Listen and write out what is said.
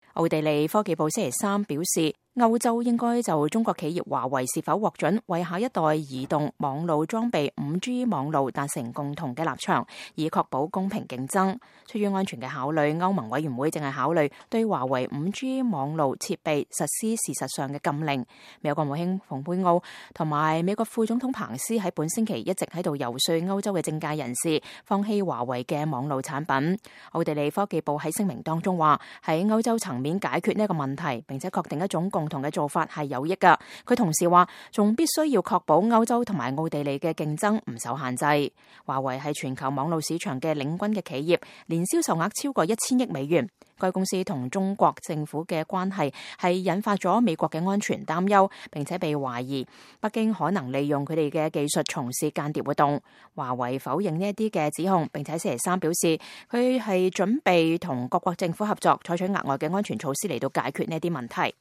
奧地利科技部星期三表示，歐洲應該就中國企業華為是否獲准為下一代移動網路裝備 5G 網路達成共同嘅立場，以確保公平競爭。出於安全嘅考慮，歐盟委員會正係考慮對華為 5G 網路設備實施事實上嘅禁令。美國國務卿蓬佩奧同埋美國副總統彭斯喺本星期一直喺度遊說歐洲嘅政界人士放棄華為嘅網路產品。奧地利科技部喺聲明當中話，喺歐洲層面解決呢個問題，並且確定一種共同嘅做法係有益㗎。佢同時話，仲必須要確保歐洲同埋奧地利嘅競爭唔受限制。華為係全球網路市場嘅領軍嘅企業，年銷售額超過1000億美元。該公司同中國政府嘅關係係引發咗美國嘅安全擔憂，並且被懷疑北京可能利用佢哋嘅技術從事間諜活動。華為否認呢一啲嘅指控，並且星期三表示佢係準備同各國政府合作，採取額外嘅安全措施嚟到解決呢啲問題。